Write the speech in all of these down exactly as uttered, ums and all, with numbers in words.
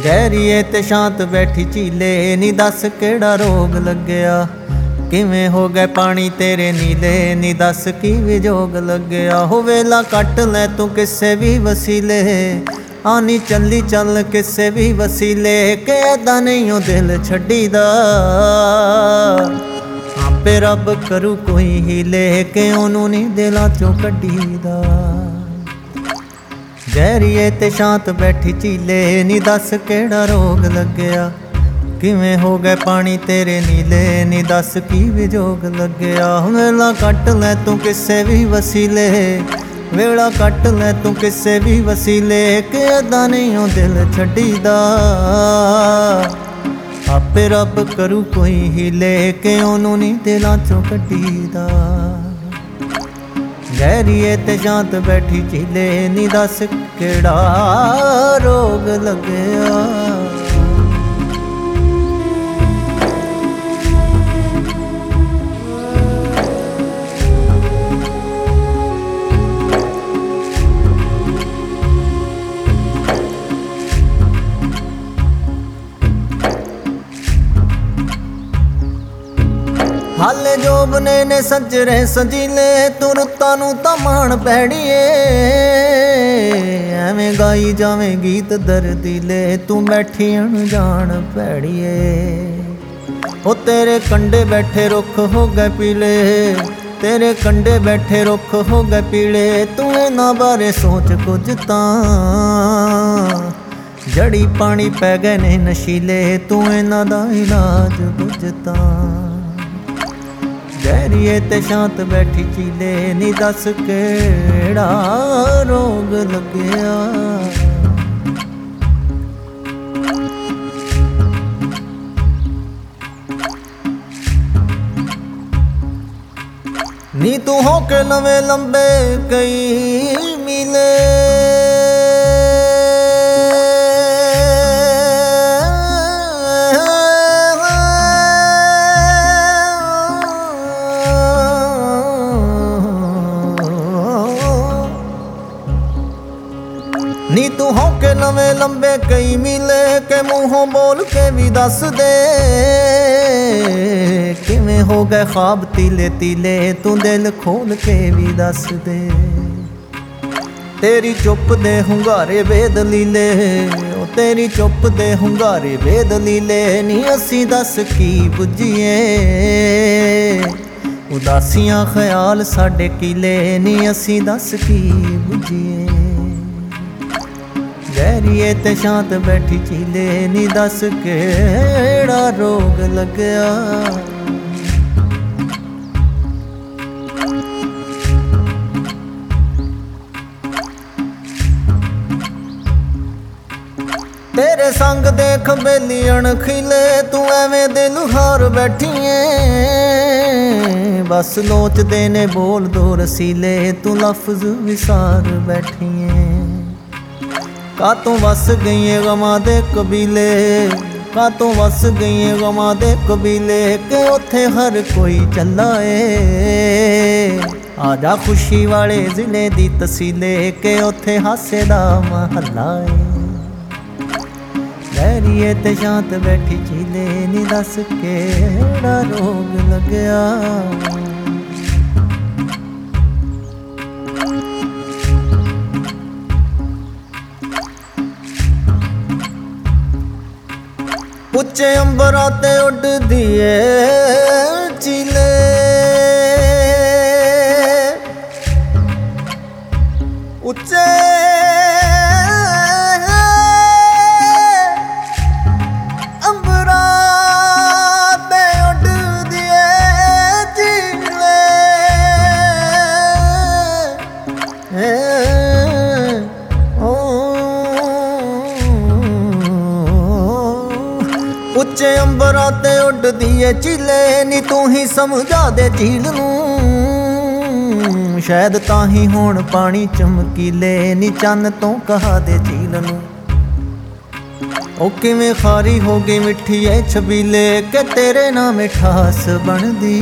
गहरीए ते शांत बैठी झीले नी दस केड़ा रोग लग्या। किवें हो गए पानी तेरे नीले नी दस की विजोग लग्या। हो वेला कट ले तू किसे भी वसीले आनी चली चल किसे भी वसीले के ऐदा नहीं ओ दिल छड्डीदा। आपे रब करू कोई हीले के ओनू नहीं दिलां चों कड्डीदा। गहरीए ते शांत बैठी झीले नी दस केड़ा रोग लग्या। किवें हो गए पानी तेरे नीले नी दस की विजोग लग्या। वेला कट ले तू किसे भी वसीले वेला कट ले तू किसे भी वसीले के ऐदा नहीं ओ दिल छड्डीदा। आपे रब करू कोई हीले के ओनू नहीं दिलां चों कड्डीदा। गहरीए ते शांत बैठी झीले नी दस केड़ा रोग लग्या। हाले जोबने ने सजरे सजीले तुरता नू तां माण पैड़ीए। एवें गाई जावें गीत दर्दीले तू बैठी अनजान पैड़ीए। ओ तेरे कंडे बैठे रुख हो गए पीले तेरे कंडे बैठे रुख हो गए पीले। तू इन्हां बारे सोच कुछ तां जड़ी पानी पै गए ने नशीले तू इन्हां दा इलाज कुछ तां। गहरीए ते शांत बैठी झीले नी दस केड़ा रोग लग्या। नी तू हो के लवे लंबे कई मीले नी तू हो के नवे लंबे कई मीले के मुँहों बोल के भी दस दे। किवें हो गए ख्वाब तीले तीले तू दिल खोल के भी दस दे। तेरी चुप दे हुंगारे बेदलीले ओ तेरी चुप दे हुंगारे बेदलीले नी असी दस की बुझीए। उदासियां ख्याल साडे कीले नी असी दस की बुझीए। गहरीए ते शांत बैठी झीले नी दस केड़ा रोग लग्या। तेरे संग देख बेली अणखिले तू एवें दिल हार बैठीए। बस लोच देने बोल दो रसीले तू लफ्ज विसार बैठीए। कातों वस गई गमा दे कबीले कातों वस गई गमा दे कबीले के उथे हर कोई चला ए। आजा खुशी वाले जिले दी तसीले के उथे हासे दा महला ए। गहरीए ते शांत बैठी झीले नी दस केड़ा रोग लग्या। उच्चे अंबरां ते उड़दी ए चीले उच्चे अंबरां ते उड़दी ए चीले। उच्चे अंबरां ते उड़दी ए झीले नी तू ही समझा दे झील नूं। शायद ताही होण पानी चमकीले नी चन्न तो कहा दे झील नूं। ओ किवें खारी हो गई मिठी ए छबीले के तेरे नाम मिठास बनदी।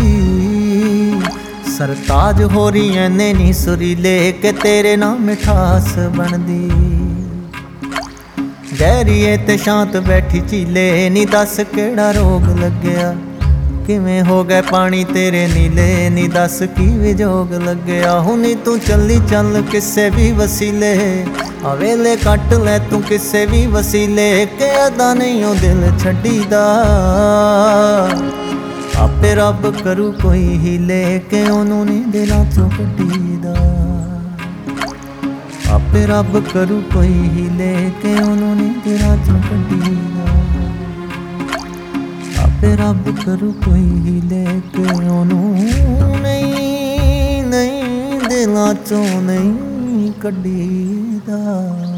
सरताज हो रही ऐ नैनी सुरीले के तेरे नाम मिठास बनदी। ਗਹਿਰੀਏ ਤੇ ਸ਼ਾਂਤ ਬੈਠੀ ਝੀਲੇ ਨੀ ਦੱਸ ਕਿਹੜਾ ਰੋਗ ਲੱਗਿਆ ਕਿਵੇਂ ਹੋ ਗਏ ਪਾਣੀ ਤੇਰੇ ਨੀਲੇ ਨੀ ਦੱਸ ਕੀ ਵਿਜੋਗ ਲੱਗਿਆ ਹੁਣੀ ਤੂੰ ਚੱਲੀ ਚੱਲ ਕਿਸੇ ਵੀ ਵਸੀਲੇ ਆ ਵੇਲੇ ਕੱਟ ਲੈ ਤੂੰ ਕਿਸੇ ਵੀ ਵਸੀਲੇ ਕਿ ਅਦਾ ਨਹੀਂ ਉਹ ਦਿਲ ਛੱਡੀਦਾ ਆਪੇ ਰੱਬ ਕਰੂ ਕੋਈ ਹੀਲੇ ਕਿ ਉਹਨੂੰ ਨੀ ਦਿਲਾਂ ਚੋਂ ਕੱਢੀਦਾ ਆਪੇ ਰੱਬ ਕਰੂ ਕੋਈ ਹੀਲੇ ਕਿ ਉਹਨੂੰ ਨੀ ਦਿਲਾਂ ਚੋਂ ਕੱਢੀਦਾ ਆਪੇ ਰੱਬ ਕਰੂ ਕੋਈ ਹੀਲੇ ਕਿ ਉਹਨੂੰ ਨਹੀਂ ਨਹੀਂ ਦਿਲਾਂ ਚੋਂ ਨਹੀਂ ਕੱਢੀਦਾ।